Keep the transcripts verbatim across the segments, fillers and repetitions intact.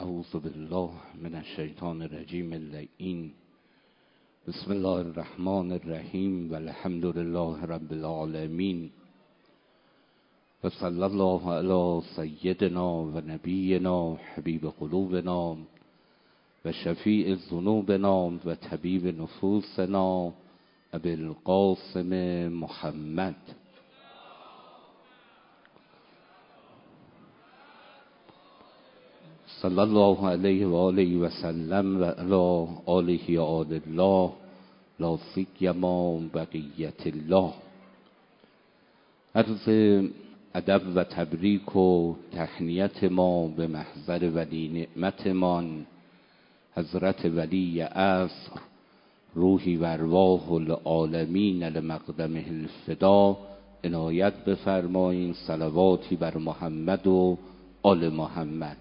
اعوذ بالله من الشیطان الرجیم اللعین. بسم الله الرحمن الرحیم و الحمد لله رب العالمین و صلی الله علی سیدنا و نبینا حبیب قلوبنا و شفیع ذنوبنا و طبیب نفوسنا ابی القاسم محمد. صلی الله علیه و آله و سلم و علی آله و آل الله لا سیما بقیت الله. عرض ادب و تبریک و تهنیت ما به محضر ولی نعمتمان حضرت ولی عصر روحی و ارواح العالمین لمقدمه الفدا عنایت بفرمایید. صلواتی بر محمد و آل محمد.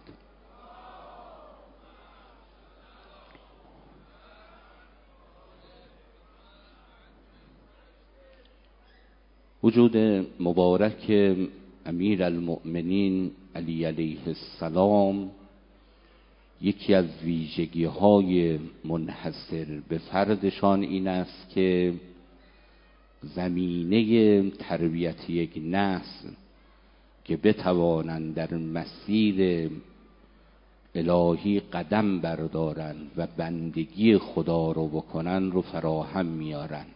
وجود مبارک امیر المؤمنین علی علیه السلام یکی از ویژگی های منحصر به فردشان این است که زمینه تربیت یک نسل که بتوانند در مسیر الهی قدم بردارند و بندگی خدا رو بکنند رو فراهم میارند.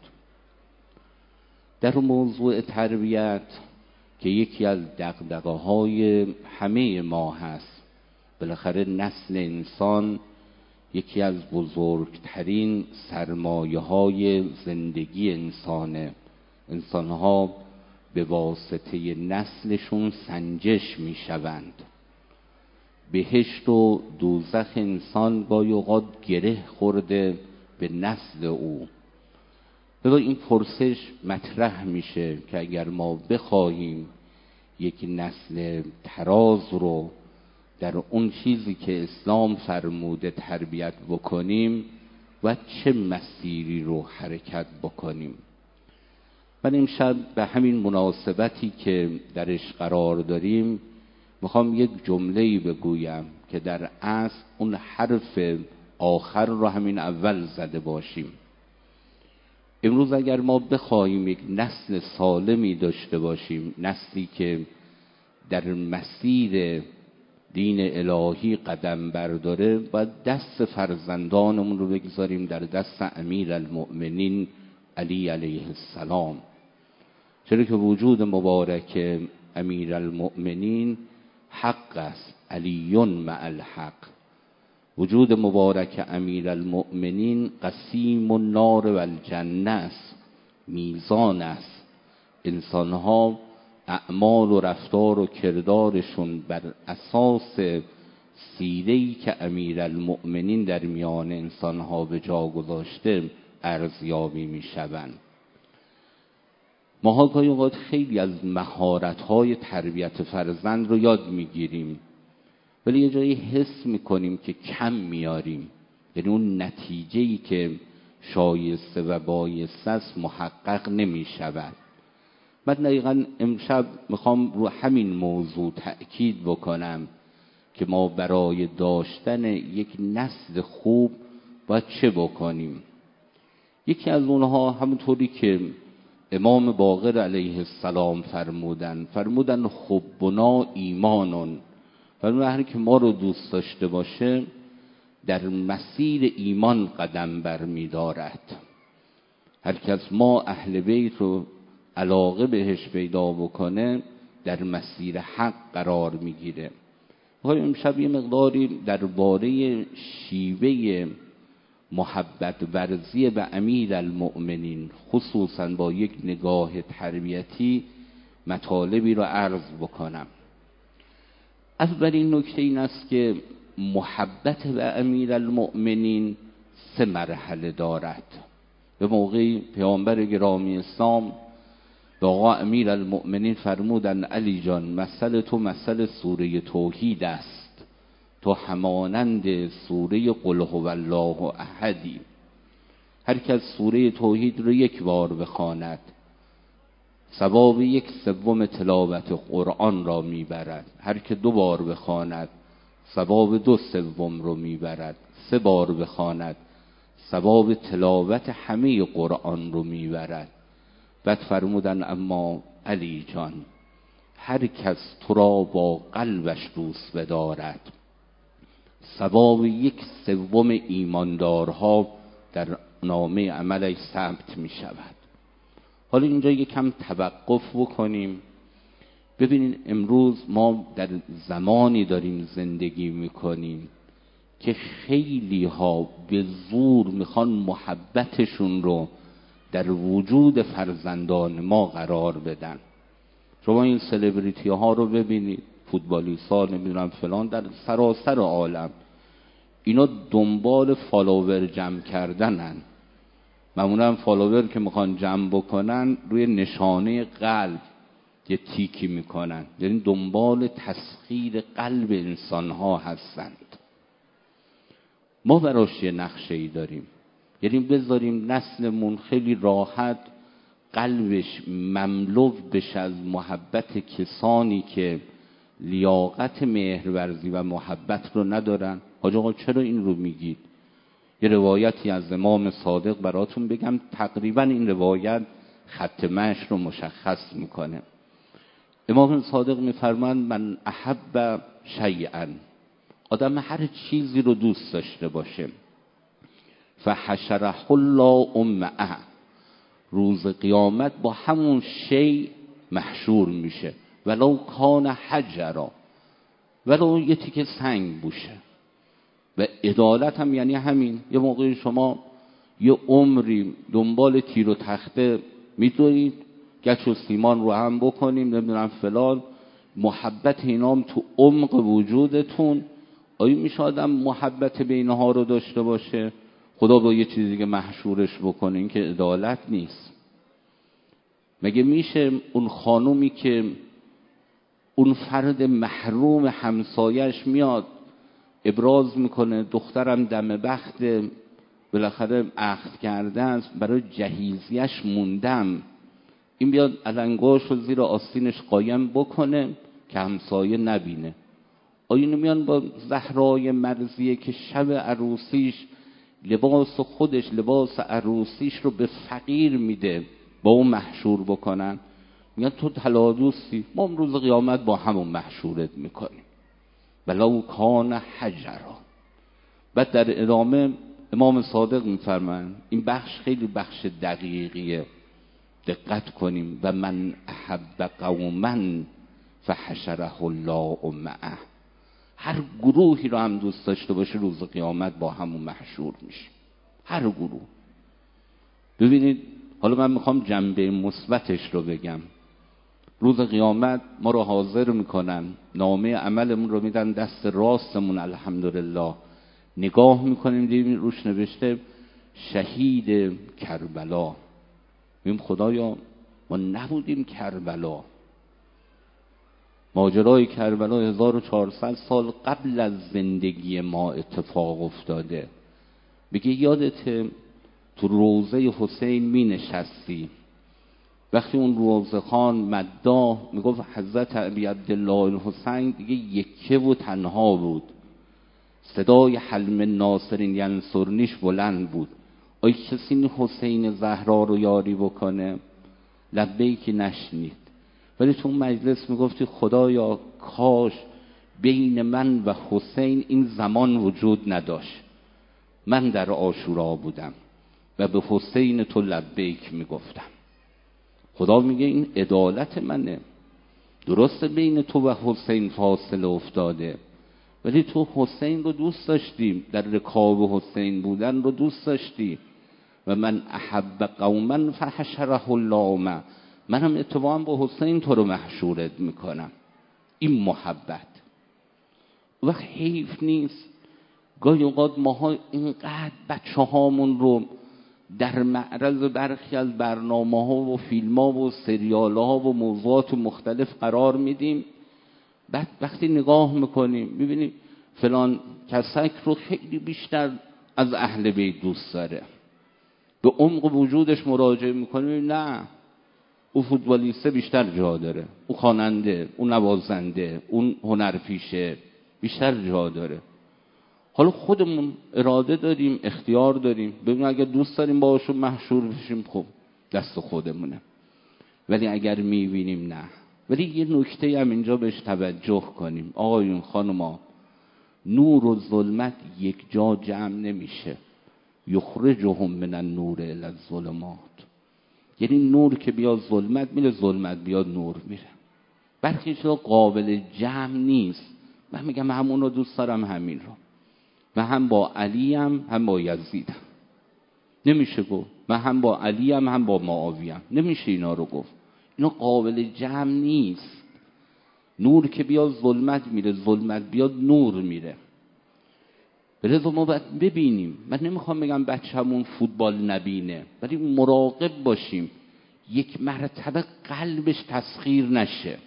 در موضوع تربیت که یکی از دغدغه‌های همه ما هست، بالاخره نسل انسان یکی از بزرگترین سرمایه‌های زندگی انسانه. انسان‌ها به واسطه نسلشون سنجش می‌شوند. بهشت و دوزخ انسان گاهی اوقات گره خورده به نسل او. لذا این پرسش مطرح میشه که اگر ما بخواهیم یک نسل تراز رو در اون چیزی که اسلام فرموده تربیت بکنیم و چه مسیری رو حرکت بکنیم. من امشب به همین مناسبتی که درش قرار داریم میخوام یک جمله‌ای بگویم که در اصل اون حرف آخر رو همین اول زده باشیم. امروز اگر ما بخواهیم یک نسل سالمی داشته باشیم، نسلی که در مسیر دین الهی قدم برداره، باید دست فرزندانمون رو بگذاریم در دست امیر المؤمنین علی علیه السلام. چرا که وجود مبارک امیر المؤمنین حق است، علیون مع الحق. وجود مبارک امیر المؤمنین قسیم النار و الجنه است، میزان است. انسانها اعمال و رفتار و کردارشون بر اساس سیره‌ای که امیر المؤمنین در میان انسانها به جا گذاشته ارزیابی می شوند. ماها گاهی اوقات خیلی از مهارت‌های تربیت فرزند رو یاد میگیریم، ولی یه جایی حس میکنیم که کم میاریم، یعنی اون نتیجه‌ای که شایسته و بایسته است محقق نمیشود. من دقیقاً امشب میخوام رو همین موضوع تأکید بکنم که ما برای داشتن یک نسل خوب باید چه بکنیم. یکی از اونها همونطوری که امام باقر علیه السلام فرمودن فرمودن حبنا ایمانون، فرمودن هر که ما رو دوست داشته باشه در مسیر ایمان قدم برمی دارد. هر که از ما اهل بیت رو علاقه بهش پیدا بکنه در مسیر حق قرار میگیره. میخوایم امشب یه مقداری درباره شیوه محبت ورزی به امیر المؤمنین خصوصا با یک نگاه تربیتی مطالبی رو عرض بکنم. اولین نکته این است که محبت به امیر المؤمنین سه مرحله دارد. به موقعی پیامبر گرامی اسلام به آقا امیر المؤمنین فرمودن علی جان مثل تو مثل سوره توحید است، تو همانند سوره قل هو الله احدی. هر کس سوره توحید رو یک بار بخواند ثواب یک سوم تلاوت قرآن را میبرد. هر که دو بار بخواند ثواب دو سوم رو میبرد. سه بار بخواند ثواب تلاوت همه قرآن رو میبرد. بعد فرمودن اما علی جان، هر کس تو را با قلبش دوست بدارد ثواب یک سوم ایماندارها در نامه عملش ثبت می شود. حالا اینجا یکم توقف بکنیم. ببینید امروز ما در زمانی داریم زندگی میکنیم که خیلی ها به زور میخوان محبتشون رو در وجود فرزندان ما قرار بدن. شما این سلبریتی ها رو ببینید، فوتبالیست ها، نمیدونم فلان، در سراسر عالم اینا دنبال فالوور جمع کردنن. معمولا فالوور که میخوان جمع بکنن روی نشانه قلب یه تیکی میکنن، یعنی دنبال تسخیر قلب انسان ها هستند. ما براش یه نقشه ای داریم، یعنی بذاریم نسلمون خیلی راحت قلبش مملو بشه از محبت کسانی که لیاقت مهرورزی و محبت رو ندارن. حاج آقا چرا این رو میگید؟ یه روایتی از امام صادق براتون بگم، تقریبا این روایت خط مشی رو مشخص میکنه. امام صادق میفرمایند من احب شیئا، آدم هر چیزی رو دوست داشته باشه، فحشره الله امعه، روز قیامت با همون شی محشور میشه، ولو کان حجرا، ولو یه تیکه سنگ باشه. و عدالت هم یعنی همین. یه موقعی شما یه عمری دنبال تیر و تخته میدوید، گچ و سیمان رو هم بکنیم، نمیدونم فلان، محبت اینام تو عمق وجودتون، آیا میشه آدم محبت بینها رو داشته باشه؟ خدا با یه چیزی که محشورش بکنه، این که عدالت نیست. مگه میشه اون خانومی که اون فرد محروم همسایش میاد ابراز میکنه دخترم دم بخت، بالاخره عقد کرده است، برای جهیزیش موندم، این بیاد علنگاش رو زیر آستینش قایم بکنه که همسایه نبینه؟ آیا نمیان با زهرای مرضیه که شب عروسیش لباس خودش، لباس عروسیش رو به فقیر میده، با اون محشور بکنن؟ میگن تو تلادوستی، ما روز قیامت با همون محشورت میکنیم، ولو کان حجرا. بعد در ادامه امام صادق میفرمایند، این بخش خیلی بخش دقیقیه، دقت کنیم، و من احب قوما فحشره الله معه، هر گروهی رو هم دوست داشته باشه روز قیامت با همون محشور میشه، هر گروه. ببینید حالا من میخوام جنبه مثبتش رو بگم. روز قیامت ما رو حاضر میکنن، نامه عملمون رو میدن دست راستمون، الحمدلله نگاه میکنیم دیدیم روش نوشته شهید کربلا. میگیم خدایا ما نبودیم کربلا، ماجرای کربلا هزار و چهارصد سال قبل از زندگی ما اتفاق افتاده. بگه یادت تو روضه حسین می نشستی، وقتی اون روضه خان مداح میگفت حضرت ابی عبدالله الحسین دیگه یکه و تنها بود، صدای حلم ناصرین ینصرنیش بلند بود، آی کسی این حسین زهرا رو یاری بکنه؟ لبیک نشنید. ولی تو اون مجلس میگفتی خدایا کاش بین من و حسین این زمان وجود نداشت، من در عاشورا بودم و به حسین تو لبیک میگفتم. خدا میگه این عدالت منه، درسته بین تو و حسین فاصله افتاده، ولی تو حسین رو دوست داشتی، در رکاب حسین بودن رو دوست داشتی. و من احب قوما فحشره الله معه، منم اتفاقا با حسین تو رو محشورت میکنم. این محبت. و حیف نیست گاهی اوقات ماها اینقدر بچه هامون رو در معرض برخی از برنامه ها و فیلم ها و سریال ها و موضوعات مختلف قرار میدیم، بعد وقتی نگاه میکنیم میبینیم فلان کسک رو خیلی بیشتر از اهل بیت دوست داره، به عمق وجودش مراجعه میکنیم، نه او فوتبالیسته بیشتر جا داره، او خواننده، او نوازنده، اون هنرپیشه بیشتر جا داره. حالا خودمون اراده داریم، اختیار داریم. ببین اگر دوست داریم باهاشون محشور بشیم خب دست خودمونه، ولی اگر میبینیم نه. ولی یه نکته هم اینجا بهش توجه کنیم آقایون خانوما، نور و ظلمت یک جا جمع نمیشه. یخرجهم من النور الی الظلمات، یعنی نور که بیاد ظلمت میره، ظلمت بیاد نور میره. برخی چیزا قابل جمع نیست. من میگم همون رو دوست دارم همین رو، و هم با علی هم هم با یزیدم. نمیشه گفت من هم با علی هم هم با معاویه هم. نمیشه اینا رو گفت. اینا قابل جمع نیست. نور که بیاد ظلمت میره، ظلمت بیاد نور میره. بلذا ما باید ببینیم. من نمیخوام بگم بچه‌مون فوتبال نبینه، ولی مراقب باشیم یک مرتبه قلبش تسخیر نشه.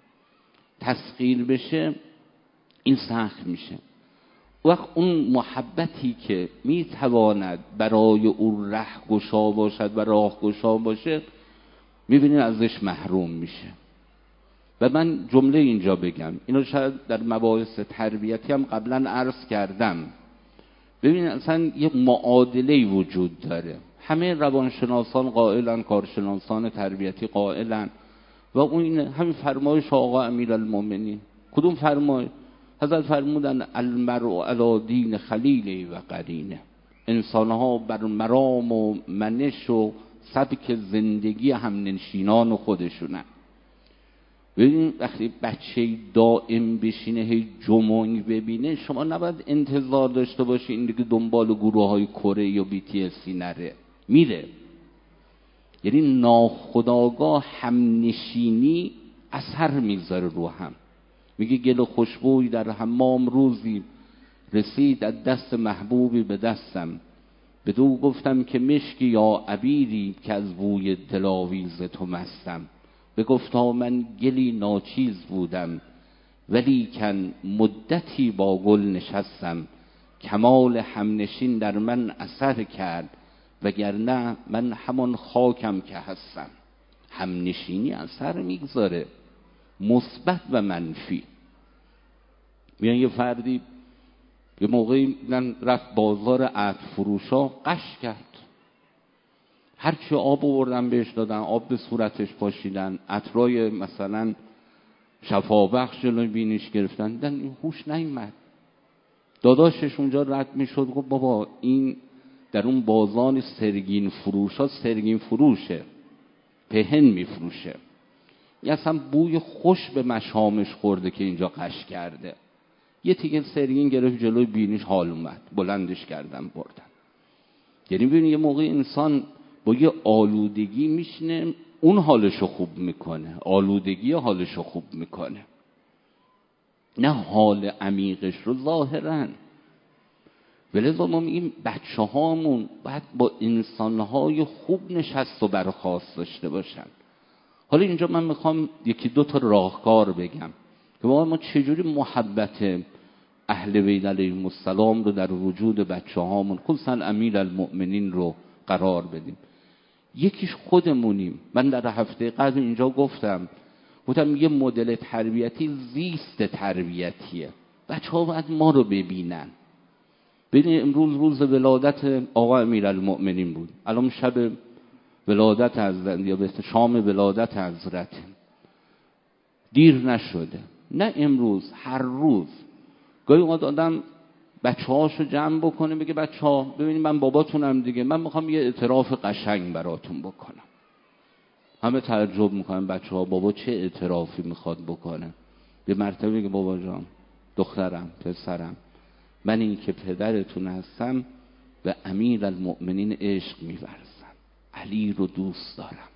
تسخیر بشه این سخت میشه. وقت اون محبتی که میتواند برای او ره گشا باشد و راه گشا باشه، میبینید ازش محروم میشه. و من جمله اینجا بگم، اینو شاید در مباحث تربیتی هم قبلا عرض کردم. ببینید اصلا یه معادله وجود داره. همه روانشناسان قائلن، کارشناسان تربیتی قائلن، و اون همین فرمایش آقا امیرالمومنین. کدوم فرمایش؟ حضرت فرمودن المرء علی دین خلیله و قرینه. انسانها بر مرام و منش و سبک زندگی هم نشینان خودشونن. ببین وقتی بچه دائم بشینه هی جمونگ ببینه، شما نباید انتظار داشته باشی این دیگه دنبال گروه های کره یا بی تی اسی نره. میره. یعنی ناخودآگاه هم نشینی اثر میذاره رو هم. میگه گل خوشبوی در حمام روزی رسید از دست محبوبی به دستم، بدو گفتم که مشکی یا عبیری که از بوی دلاویز تو مستم. بگفتا من گلی ناچیز بودم ولی کن مدتی با گل نشستم. کمال همنشین در من اثر کرد وگرنه من همان خاکم که هستم. همنشینی اثر میگذاره، مثبت و منفی. میان یه فردی یه موقعی رفت بازار عطر فروشا، قش کرد. هرچی آب آوردن بهش دادن، آب به صورتش پاشیدن، عطرای مثلا شفابخش جلوی بینیش گرفتن، دیدن این هوش نیامد. داداشش اونجا رد میشد، گفت بابا این در اون بازار سرگین فروشا سرگین فروشه، پهن میفروشه. این اصلا بوی خوش به مشامش خورده که اینجا قش کرده. یه تیکه سرگین گرفت جلوی بینیش، حال اومد، بلندش کردن بردن. یعنی ببین یه موقع انسان با یه آلودگی میشنه، اون حالشو خوب میکنه، آلودگی حالشو خوب میکنه، نه حال عمیقش رو ظاهرن. ولذا ما میگیم بچه هامون باید با انسانهای خوب نشست و برخاست داشته باشن. حالا اینجا من میخوام یکی دو تا راهکار بگم که ما چجوری محبت اهل بیت علیهم السلام رو در وجود بچه هامون خصوصا امیرالمؤمنین رو قرار بدیم. یکیش خودمونیم. من در هفته قبل اینجا گفتم گفتم یه مدل تربیتی زیست تربیتیه. بچه ها باید ما رو ببینن. ببین امروز روز ولادت آقا امیرالمؤمنین بود، الان شب ولادت حضرت یا به شام ولادت حضرت، دیر نشده. نه امروز، هر روز گاهی اوقات آدم بچه هاشو جمع بکنه بگه بچه ها ببینید من باباتونم دیگه، من میخوام یه اعتراف قشنگ براتون بکنم. همه تعجب میکنن بچه ها بابا چه اعترافی میخواد بکنه. به مرتبه میگه بابا جان دخترم پسرم، من این که پدرتون هستم و امیرالمؤمنین عشق می‌ورزم، علی رو دوست دارم.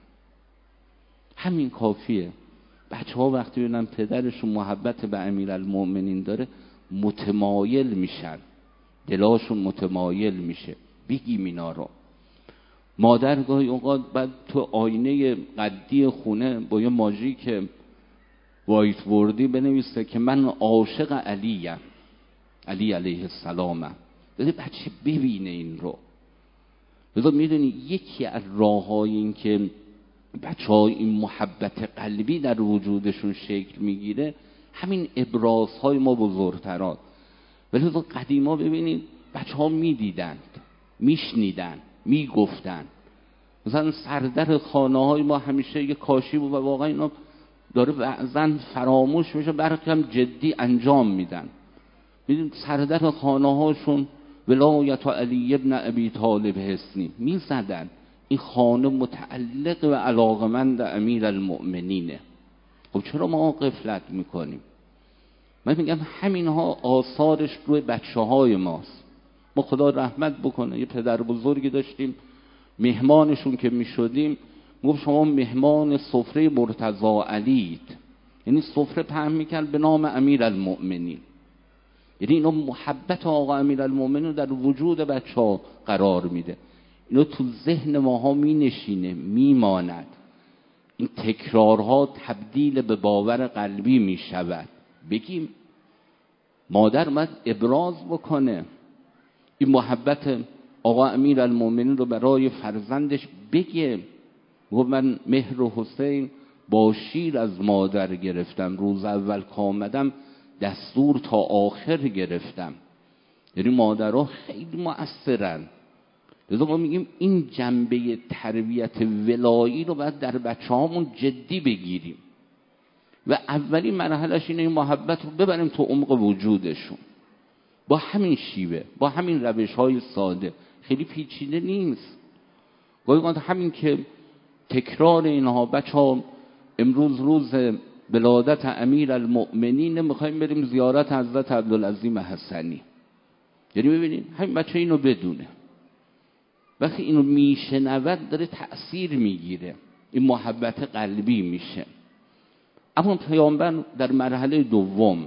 همین کافیه. بچه ها وقتی ببینن پدرشون محبت به امیرالمؤمنین داره متمایل میشن، دلاشون متمایل میشه. بگیم اینا رو. مادر گاهی اوقات بعد تو آینه قدی خونه با یه ماژیک وایت بوردی بنویسه که من عاشق علیم، علی علیه السلام. بذار بچه ببینه این رو. بذار میدونی یکی از راه‌های این که بچه ها این محبت قلبی در وجودشون شکل میگیره همین ابرازهای ما بزرگتران. ولی تو قدیما ببینید بچه ها می دیدند، می شنیدند، می گفتند. مثلا سردر خانه های ما همیشه یه کاشی بود و واقعا اینا داره بعضن فراموش میشه، برخی هم جدی انجام میدن. میدونید سردر خانه هاشون ولایت علی ابن ابی طالب حسنی میزدن، این خانه متعلق و علاقمند امیر المؤمنینه. خب چرا ما غفلت میکنیم؟ من میگم همین ها آثارش روی بچه های ماست. ما خدا رحمت بکنه یه پدر بزرگی داشتیم، مهمانشون که میشدیم میگفت شما مهمان سفره مرتضی علید، یعنی سفره پهن میکرد به نام امیر المؤمنین. یعنی اینا محبت آقا امیر المؤمنین در وجود بچه ها قرار میده، اینا تو ذهن ماها مینشینه، میماند. این تکرارها تبدیل به باور قلبی میشود. بگیم مادر اومد ابراز بکنه این محبت آقا امیر المؤمنین رو برای فرزندش بگه. گفت من مهر و حسین با شیر از مادر گرفتم، روز اول که آمدم دستور تا آخر گرفتم. یعنی مادرها خیلی مؤثرن. لذا ما میگیم این جنبه تربیت ولایی رو باید در بچه هامون جدی بگیریم و اولین مرحلهش اینه این محبت رو ببریم تو عمق وجودشون با همین شیوه، با همین روش های ساده. خیلی پیچیده نیست. گاهی اوقات همین که تکرار اینها، بچه ها امروز روز ولادت امیر المؤمنین میخوایم بریم زیارت حضرت عبدالعظیم حسنی، یعنی ببینید همین بچه اینو بدونه، وقتی اینو میشنود داره تأثیر میگیره، این محبت قلبی میشه. اما پیامبر در مرحله دوم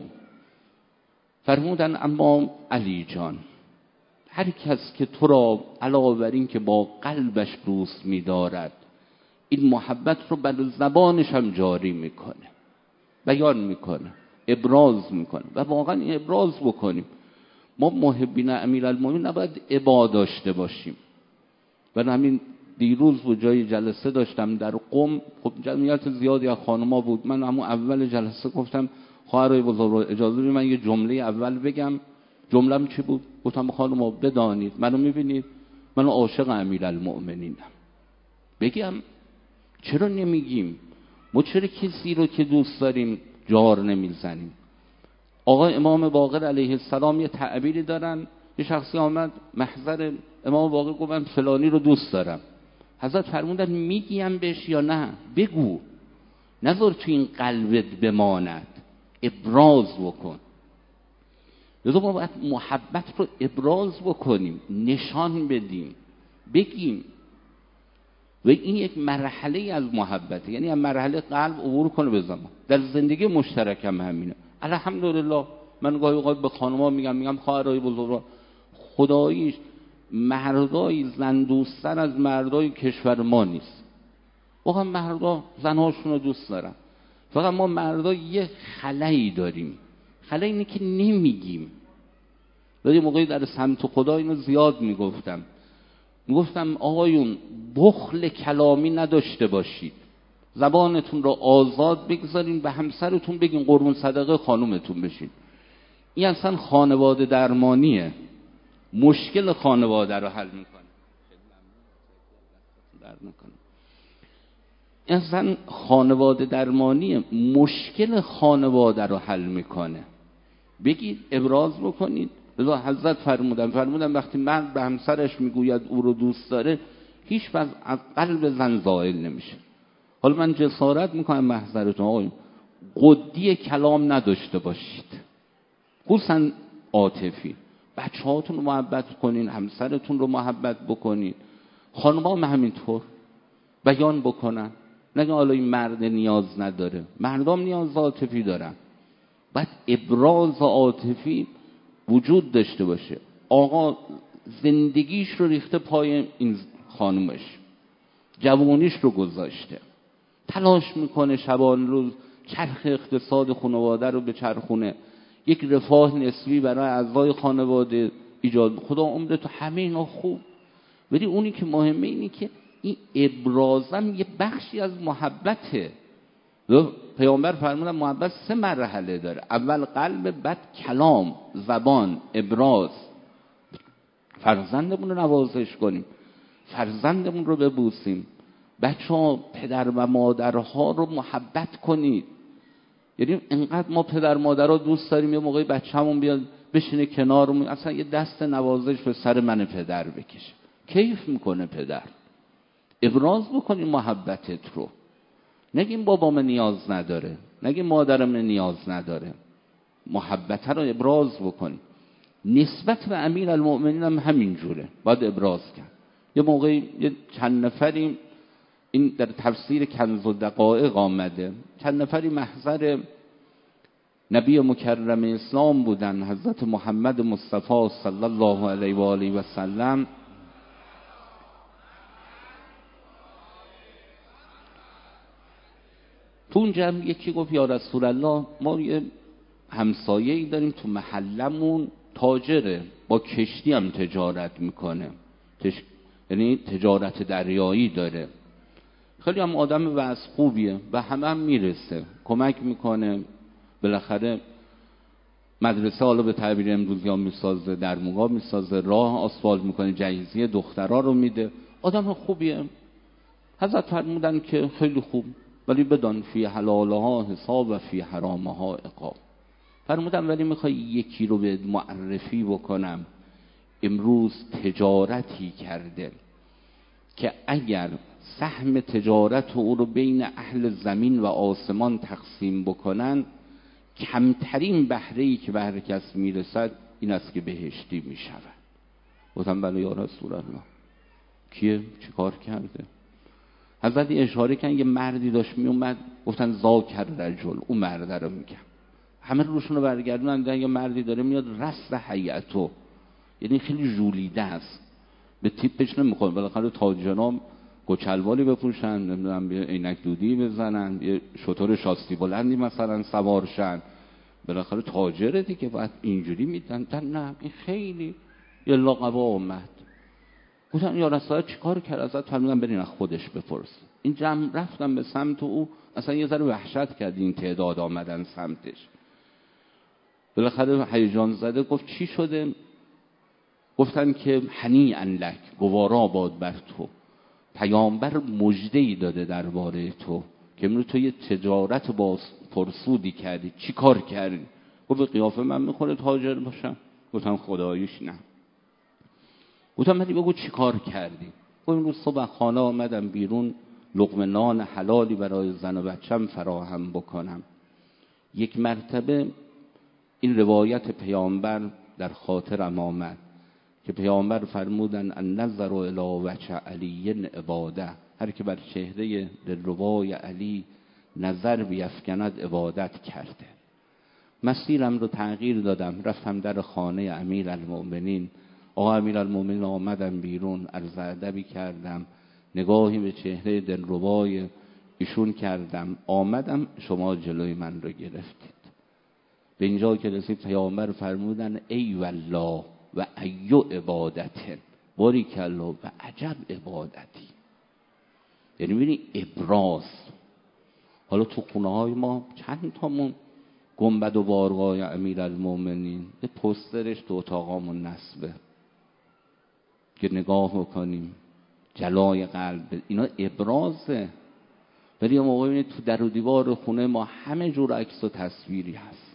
فرمودن اما علی جان، هر کس که تو را علاوه بر این که با قلبش دوست می‌دارد این محبت رو بر زبانش هم جاری میکنه، بیان میکنه، ابراز میکنه و واقعا این ابراز بکنیم. ما محبین امیرالمومنین نباید عبا داشته باشیم. و همین دیروز و جای جلسه داشتم در قم، خب جمعیت زیادی از خانم‌ها بود. من همون اول جلسه گفتم خواهرای بزرگ اجازه بدید من یه جمله اول بگم. جمله‌م چی بود؟ گفتم خانم‌ها بدانید منو میبینید من عاشق امیرالمؤمنینم. بگم چرا نمیگیم؟ ما چرا کسی رو که دوست داریم جار نمیزنیم؟ آقا امام باقر علیه السلام یه تعبیری دارن. یه شخصی آمد محضر امام باقر گفت من فلانی رو دوست دارم. حضرت فرمودن میگیم بهش یا نه؟ بگو، نذار تو این قلبت بماند، ابراز بکن. لذا ما باید محبت رو ابراز بکنیم، نشان بدیم، بگیم. و این یک مرحله از محبته، یعنی از مرحله قلب عبور کنه به زمان. در زندگی مشترک هم همینه. الحمدلله من گاهی اوقات به خانم‌ها میگم میگم خواهرای بزرگوار، خداییش مردای زن دوستتر از مردای کشور ما نیست. واقعا مردا زنهاشون رو دوست دارن، فقط ما مردا یه خلایی داریم. خلای اینه که نمیگیم. ولی موقعی در سمت خدا اینو زیاد میگفتم میگفتم آقایون بخل کلامی نداشته باشید، زبانتون رو آزاد بگذارین، به همسرتون بگین قربون صدقه خانومتون بشین. این اصلا خانواده درمانیه، مشکل خانواده رو حل میکنه. این اصلا خانواده درمانیه، مشکل خانواده رو حل میکنه. بگید، ابراز بکنید. لذا حضرت فرمودن فرمودن وقتی مرد به همسرش میگوید او رو دوست داره هیچ وقت از قلب زن زائل نمیشه. حالا من جسارت میکنم محضرتون آقایون، قدی کلام نداشته باشید، خصوصا عاطفی. بچه هاتون رو محبت کنین، همسرتون رو محبت بکنین. خانم ها هم همینطور بیان بکنن، نگه حالا این مرد نیاز نداره، مردم نیاز عاطفی دارن. باید ابراز عاطفی وجود داشته باشه. آقا زندگیش رو ریخته پای این خانومش، جوانیش رو گذاشته، تلاش میکنه شبان روز چرخ اقتصاد خانواده رو به چرخونه، یک رفاه نسبی برای اعضای خانواده ایجاد. خدا عمرتو همه اینا خوب، ولی اونی که مهمه اینی که این ابرازم یه بخشی از محبته. پیامبر فرمودن محبت سه مرحله داره. اول قلب، بعد کلام، زبان، ابراز. فرزندمون رو نوازش کنیم، فرزندمون رو ببوسیم. بچه ها پدر و مادرها رو محبت کنید. یعنی انقدر ما پدر مادرها دوست داریم یه موقعی بچه‌مون بیاد بشینه کنارمون اصلا یه دست نوازش به سر من پدر بکشه، کیف میکنه پدر. ابراز بکنیم محبتت رو. نگیم بابام نیاز نداره، نگیم مادرم نیاز نداره. محبت رو ابراز بکنیم. نسبت به امیر المؤمنین هم همین جوره، باید ابراز کرد. یه موقعی یه چند نفری، این در تفسیر کنز الدقایق آمده، چند نفری محضر نبی مکرم اسلام بودن، حضرت محمد مصطفی صلی الله علیه و آله و سلم. تو اونجا هم یکی گفت یا رسول الله، ما یه همسایه‌ای داریم تو محلمون تاجره، با کشتی هم تجارت میکنه، تش... یعنی تجارت دریایی داره، خیلی هم آدم وضع خوبیه و همه هم میرسه، کمک میکنه. بالاخره مدرسه حالا به تعبیر امروزی ها میسازه، درموها میسازه، راه آسفالت میکنه، جهیزیه دخترها رو میده، آدم خوبیه. حضرت فرمودن که خیلی خوب، ولی بدان فی حلالها حساب و فی حرامها عقاب. فرمودن ولی میخوای یکی رو به معرفی بکنم امروز تجارتی کرده که اگر سهم تجارت او رو بین اهل زمین و آسمان تقسیم بکنن کمترین بهره‌ای که به هر کس میرسد این است که بهشتی میشود. گفتم بله یا رسول الله، کیه؟ چی کار کرده؟ حضرت اشاره کردن یه مردی داشت میومد، گفتن ذاکر رجل، اون مرد رو میگم. همه روشون رو برگردونن دیدن یه مردی داره میاد رست هیئتو، یعنی خیلی ژولیده است، به تیپش نمیخوره. بالاخره تاجرام گچلوالی بپوشن، نمیدونم یه عینک دودی بزنن، یه شتر شاستی بلندی مثلا سوارشن، بالاخره تاجره دیگه باید اینجوری میدن. نه این خیلی یه لاقبا اومد. گفتن یا رسول الله چیکار کرد؟ ازت فرمودن برین از خودش بپرس. این جمع رفتن به سمت او، اصلا یه ذره وحشت کرد این تعداد آمدن سمتش. بالاخره هیجان زده گفت چی شده؟ گفتن که هنیئا لک، گوارا باد بر تو، پیامبر مژده‌ای داده درباره تو که امروز تو یه تجارت با پرسودی کردی. چی کار کردی؟ گفت به قیافه من میخوره تاجر باشم. گفتم خداییش نه. گفتم ولی بگو چی کار کردی؟ گفت امروز صبح خانه آمدم بیرون لقمه نان حلالی برای زن و بچم فراهم بکنم. یک مرتبه این روایت پیامبر در خاطرم آمد که پیامبر فرمودن ان نظر الی وجه علی عباده، هر که بر چهره دلربای علی نظر بیفکند عبادت کرده. مسیرم رو تغییر دادم، رفتم در خانه امیر المؤمنین. آقا امیر المؤمنین آمدم بیرون، عرض ادبی کردم، نگاهی به چهره دلربای ایشون کردم، آمدم شما جلوی من رو گرفتید. به اینجا که رسید پیامبر فرمودن ای والله و ایو عبادت، باریک الله و عجب عبادتی. یعنی ببینید ابراز. حالا تو خونه های ما چند تامون گنبد و بارگاه امیر المؤمنین، یه پوسترش تو اتاقامون نصبه که نگاه بکنیم، جلای قلب، اینا ابرازه. ولی یه موقع ببینید تو در و دیوار خونه ما همه جور عکس و تصویری هست.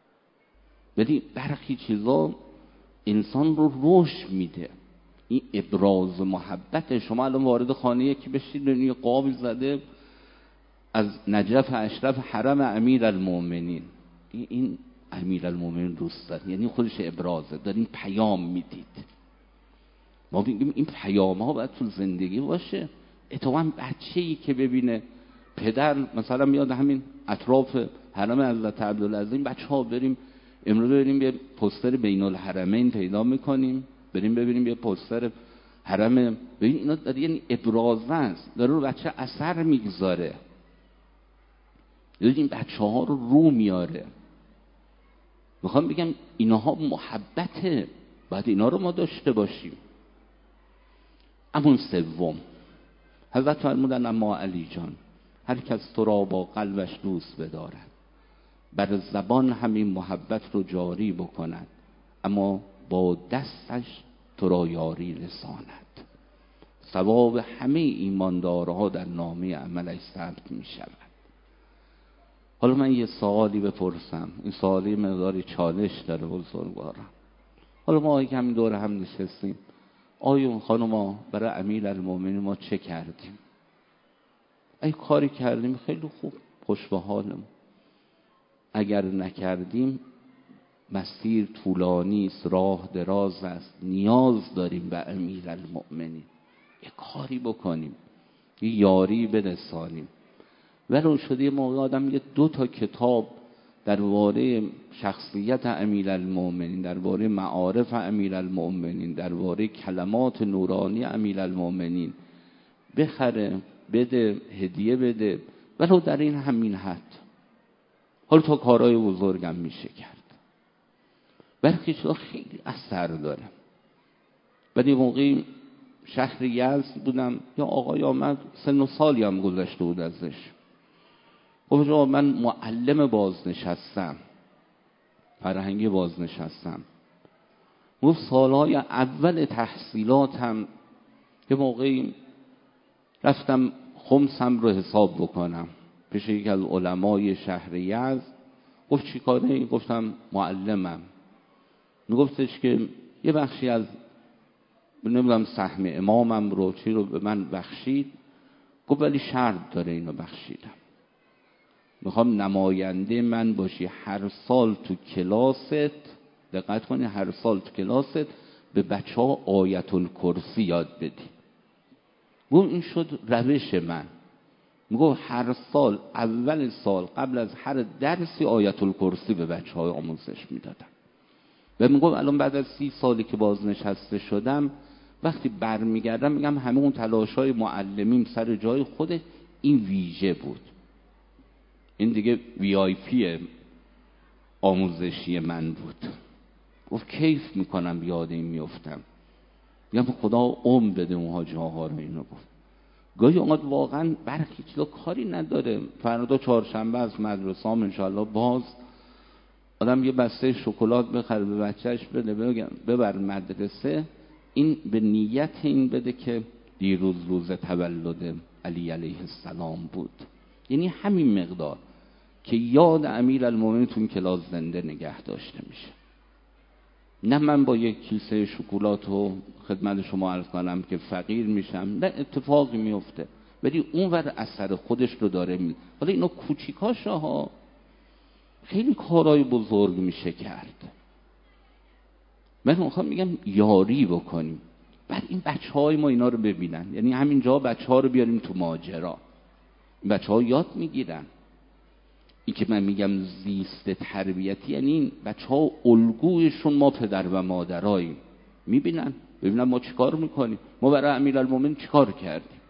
ولی برخی چیزا انسان رو رشد میده. این ابراز محبت. شما الان وارد خانه یکی بشید یه قابی زده از نجف اشرف حرم امیر المؤمنین، این, این امیر المؤمنین دوست داره، یعنی خودش ابرازه، دارین پیام میدید. ما میگیم این پیام ها باید تو زندگی باشه. اتفاقا بچه‌ای که ببینه پدر مثلا میاد همین اطراف حرم حضرت عبدالعظیم، بچه ها بریم امروز بریم یه پوستر بین الحرمین پیدا میکنیم، بریم ببینیم یه پوستر حرم، ببین اینا داره یعنی ابرازه است، داره رو بچه اثر میگذاره، این بچه ها رو رو میاره. میخوام بگم اینها محبته، باید اینا رو ما داشته باشیم. امون سوم حضرت فرمودن اما علی جان، هر کس تو را با قلبش دوست بدارد، بر زبان همین محبت رو جاری بکند، اما با دستش تو را یاری رساند. ثواب همه ایماندارها در نامه عملش ثبت می شود. حالا من یه سوالی بپرسم، این سوالی مقداری چالش داره بزرگوارم. حالا ما که همین دور هم نشستیم، آیا اون خانم برای امیرالمومنین ما چه کردیم؟ ای کاری کردیم خیلی خوب، خوش به حالم. اگر نکردیم مسیر طولانی است، راه دراز است، نیاز داریم به امیرالمومنین. یه کاری بکنیم، یه یاری برسانیم. ولو شده یه موقع آدم یه دو تا کتاب درباره شخصیت امیرالمومنین، درباره معارف امیرالمومنین، درباره کلمات نورانی امیرالمومنین بخره، بده، هدیه بده، ولو در این همین حد. حالا تا کارهای بزرگم میشه کرد. برخی چیزا خیلی اثر داره. بعد یه موقعی شهر یزد بودم، یا آقای آمد، سن و سالی هم گذشته بود ازش، گفت من معلم بازنشستم، فرهنگی بازنشستم. گفت سالهای اول تحصیلاتم یه موقعی رفتم خمسم رو حساب بکنم پیش یک از علمای شهر یزد. گفت چی کاره؟ گفتم معلمم. میگفتش که یه بخشی از نمیدونم سهم امامم رو چی رو به من بخشید. گفت ولی شرط داره اینو بخشیدم، میخوام نماینده من باشی، هر سال تو کلاست، دقت کنی، هر سال تو کلاست به بچه ها آیت الکرسی یاد بدی. گفت این شد روش من. میگفت هر سال اول سال قبل از هر درسی آیت الکرسی به بچه های آموزش میدادم. و میگفت الان بعد از سی سالی که بازنشسته شدم، وقتی برمیگردم میگم همه اون تلاشای معلمیم سر جای خود، این ویژه بود، این دیگه وی آی پی آموزشی من بود. گفت کیف میکنم یاد این میفتم، میگم خدا عمر بده اونها جاها رو. اینو گفت گاهی اوقات واقعا برخی چیزا کاری نداره. فردا چهارشنبه از مدرسه هم انشاءالله باز، آدم یه بسته شکلات بخره به بچهش بده، بگم ببر مدرسه، این به نیت این بده که دیروز روز تولد علی علیه السلام بود. یعنی همین مقدار که یاد امیرالمومنین تو این کلاس زنده نگه داشته میشه. نه من با یک کیسه شکلات و خدمت شما عرض کنم که فقیر میشم، نه، اتفاقی میفته، ولی اونور اثر خودش رو داره می. حالا اینا کوچیکاشه ها، خیلی کارهای بزرگ میشه کرد. من میخوام میگم یاری بکنیم. بعد این بچه های ما اینا رو ببینن، یعنی همینجا بچه ها رو بیاریم تو ماجرا، این بچه ها یاد میگیرن. این که من میگم زیست تربیتی، یعنی این بچه ها الگویشون ما پدر و مادراییم، میبینن ببینن ما چیکار میکنیم، ما برای امیرالمومنین چیکار کردیم.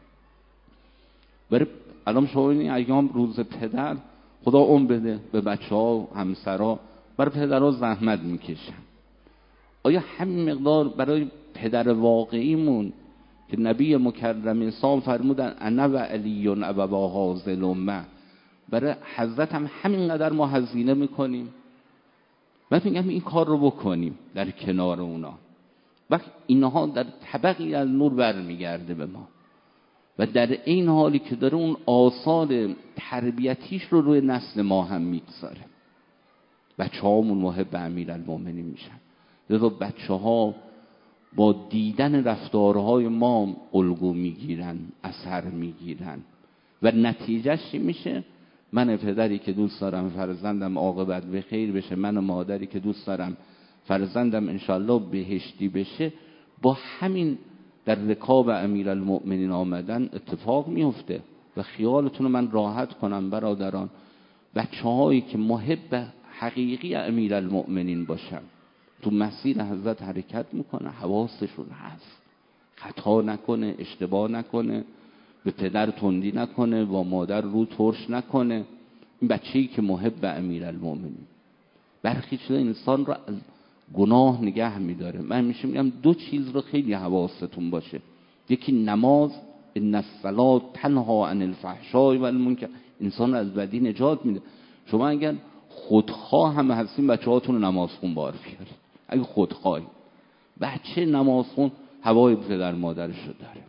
برای الان شما این ایام روز پدر، خدا عمر بده به بچه ها همسرا، برای پدرها زحمت میکشن. آیا همین مقدار برای پدر واقعیمون که نبی مکرم انسان فرمودن انا و علی ابوا هذه الامه، برای حضرت هم همینقدر ما هزینه میکنیم؟ من میگم این کار رو بکنیم در کنار اونا، وقت اینها در طبقی از نور برمیگرده به ما، و در این حالی که داره اون آثار تربیتیش رو روی نسل ما هم میگذاره. بچه هامون محب امیرالمومنین میشن. لذا بچه ها با دیدن رفتارهای ما الگو میگیرن، اثر میگیرن، و نتیجهش چی میشه؟ من پدری که دوست دارم فرزندم عاقبت به خیر بشه، من مادری که دوست دارم فرزندم انشالله بهشتی بشه، با همین در رکاب امیرالمومنین آمدن اتفاق میفته. و خیالتون رو من راحت کنم برادران، بچه هایی که محب حقیقی امیرالمومنین باشن، تو مسیر حضرت حرکت میکنه، حواسشون هست، خطا نکنه، اشتباه نکنه، به پدر تندی نکنه، با مادر رو ترش نکنه. این بچه‌ای که محب امیرالمومنین، برخی چیزا انسان رو از گناه نگه میداره. من میشه میگم دو چیز رو خیلی حواستون باشه، یکی نماز، ان الصلاة تنها عن الفحشاء و المنکر. انسان از بدی نجات میده. شما اگر خودخواه هم هستین بچه هاتون رو نماز خون بار بیارید. اگه خودخواهی، بچه نماز خون هوای پدر مادرش رو داره.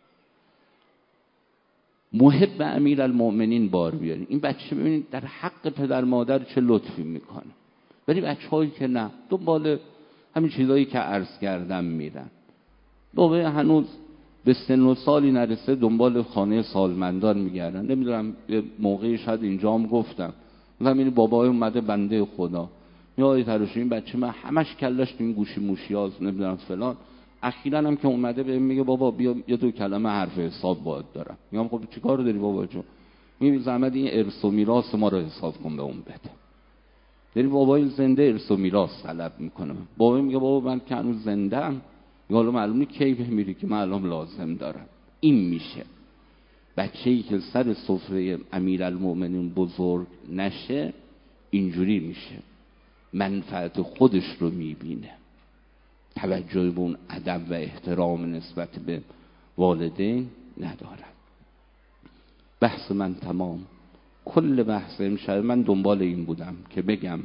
محب امیرالمؤمنین بار بیارید. این بچه ببینید در حق پدر مادر چه لطفی میکنه. ولی بچه هایی که نه، دنبال همین چیزایی که عرض کردم میرن. بابا هنوز به سن و سالی نرسه دنبال خانه سالمندان میگردن. نمیدونم یه موقعی شاید اینجام گفتم، مثلا این بابای اومده بنده خدا میای تراشی این بچه من همش کلش تو این گوشی موشیاز نمیدونم فلان. اخیراً هم که اومده بهم میگه بابا بیا یه دو کلمه حرف حساب باید دارم. میگم خب چیکار داری بابا جون؟ میگه زحمت این ارث و میراث ما رو حساب کن به اون بده. یعنی بابای زنده ارث و میراث طلب میکنه. بابا میگه بابا من که هنوز زنده ام، حالا معلومه کی میری که من الان لازم دارم. این میشه بچه‌ای که سر سفره امیرالمؤمنین بزرگ نشه، اینجوری میشه منفعت خودش رو میبینه، توجه به اون ادب و احترام نسبت به والدین ندارد. بحث من تمام. کل بحث امشب من دنبال این بودم که بگم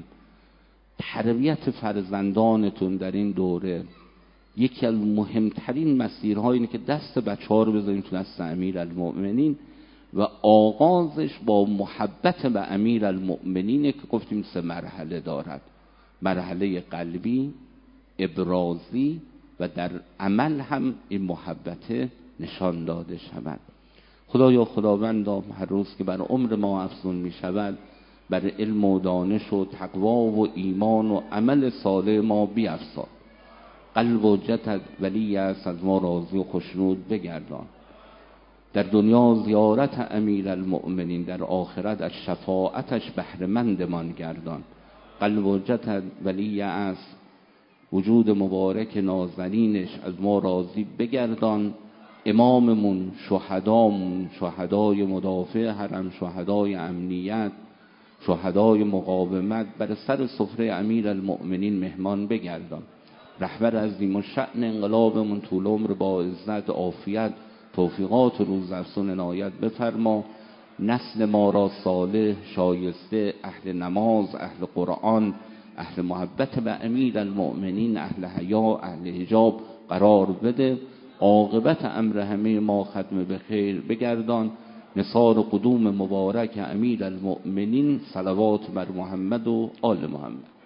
تربیت فرزندانتون در این دوره یکی از مهمترین مسیرها اینه که دست بچه ها رو بذاریم تو دست امیرالمؤمنین و آغازش با محبت به امیرالمؤمنینه که گفتیم سه مرحله دارد. مرحله قلبی، ابرازی و در عمل هم این محبت نشان داده شود. خدایا خداوندا هر روز که بر عمر ما افزون می شود بر علم و دانش و تقوا و ایمان و عمل صالح ما بیفزا. قلب و جسد ولی است از ما راضی و خوشنود بگردان. در دنیا زیارت امیرالمؤمنین، در آخرت از شفاعتش بهره مندمان گردان. قلب و جسد ولی است، وجود مبارک نازنینش از ما راضی بگردان. اماممون، شهدامون، شهدای مدافع حرم، شهدای امنیت، شهدای مقاومت بر سر سفره امیرالمؤمنین مهمان بگردان. رهبر عظیم الشأن انقلابمون طول عمر با عزت، عافیت، توفیقات روز افزون عنایت بفرما. نسل ما را صالح، شایسته، اهل نماز، اهل قرآن، اهل محبت به امیرالمؤمنین، اهل حیا، اهل حجاب قرار بده. عاقبت امر همه ما ختم به خیر بگردان. نثار قدوم مبارک امیرالمؤمنین. صلوات بر محمد و آل محمد.